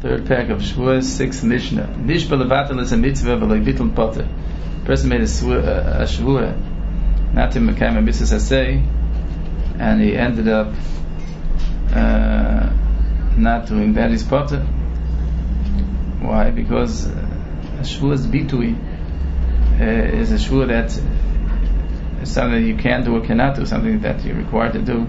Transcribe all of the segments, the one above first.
Third parak of Shavuos, 6th Mishnah. Nishba levatel is a mitzvah v'lo bittul poter. Person made a Shavuah not to mekayim a mitzvah saseh, and he ended up not doing that. He's poter. Why? Because a Shavuah's bitui is a Shavuah that is something that you can do or cannot do, something that you're required to do.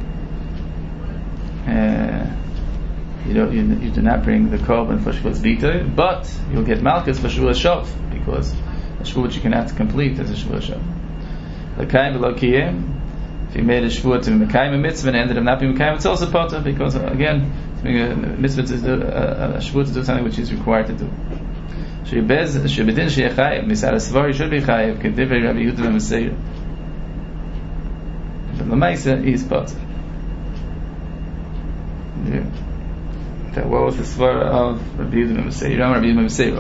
You do not bring the korban for Shavuos B'itui, but you'll get Malchus for Shavuos Shov, because a Shavuot which you cannot complete is a Shavuos Shov. L'kayim v'lo kiyim. If you made a Shavuot to be Mekayim a mitzvah and ended up not being Mekayim, it's also poter, because again, a mitzvah to do, a Shavuot to do something which is required to do. Shebedin sheyechayev misad asvar should be chayev k'divrei Rabbi Yehuda b'Meseir. But l'maisa is poter. What was the svar of Rabbi Yehuda b'Meseir? Rabbi Yehuda b'Meseir.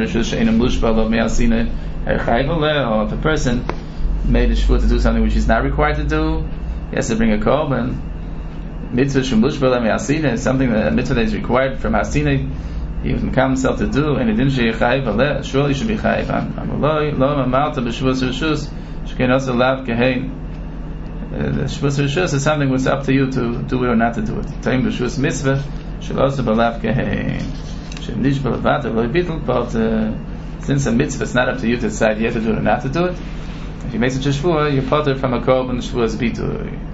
Or if a person made a shvut to do something which he's not required to do, he has to bring a korban. Mitzvah shemush b'lo me'asina is something that a mitzvah that is required from hasina. He was mekam himself to do, and he didn't sheyechayev aleh. Surely he should be chayev. Amaloi lo mamalta b'shvus rishus shkein also lav kehein. The shvus rishus is something which is up to you to do it or not to do it. Taim b'shvus mitzvah. Should also belav kehein. Should nish belavat lo bittul. But since a mitzvah is not up to you to decide you have to do it or not to do it, if you make such a shvuah, you're poter from a korban shvuas bittul.